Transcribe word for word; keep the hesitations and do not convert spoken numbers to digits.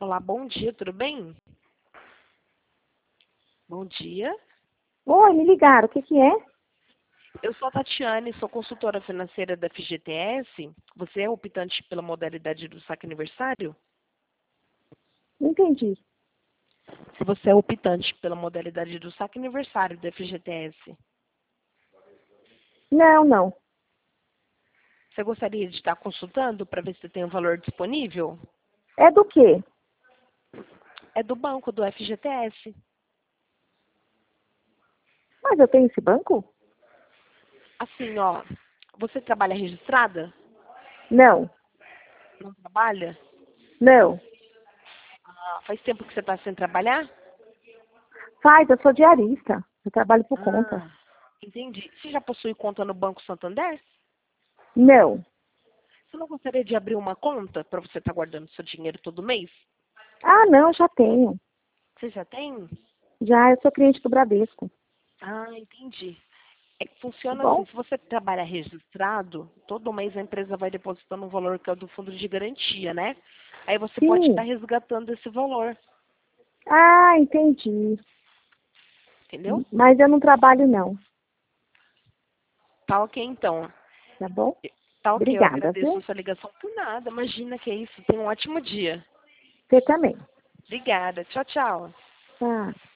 Olá, bom dia, tudo bem? Bom dia. Oi, me ligaram, o que que é? Eu sou a Tatiane, sou consultora financeira da F G T S. Você é optante pela modalidade do saque aniversário? Não entendi. Se você é optante pela modalidade do saque aniversário da F G T S, Não, não. você gostaria de estar consultando para ver se tem um valor disponível? É do quê? É do banco, do F G T S. Mas eu tenho esse banco? Assim, ó, você trabalha registrada? Não, Não trabalha? não. Ah, faz tempo que você está sem trabalhar? Faz, eu sou diarista. Eu trabalho por conta. Ah, entendi. Você já possui conta no Banco Santander? Não. Você não gostaria de abrir uma conta para você estar guardando seu dinheiro todo mês? Ah, não, eu já tenho. Você já tem? Já, eu sou cliente do Bradesco. Ah, entendi. É que Tá funciona assim, bom? se você trabalha registrado, todo mês a empresa vai depositando um valor que é do fundo de garantia, né? Aí você pode estar Sim. resgatando esse valor, Ah, entendi. entendeu? Mas eu não trabalho, não. Tá ok, então. Tá bom? Tá ok, eu Obrigada, agradeço a viu? sua ligação por nada. Imagina que é isso. Tenha um ótimo dia. Você também. Obrigada. Tchau, tchau. Tá.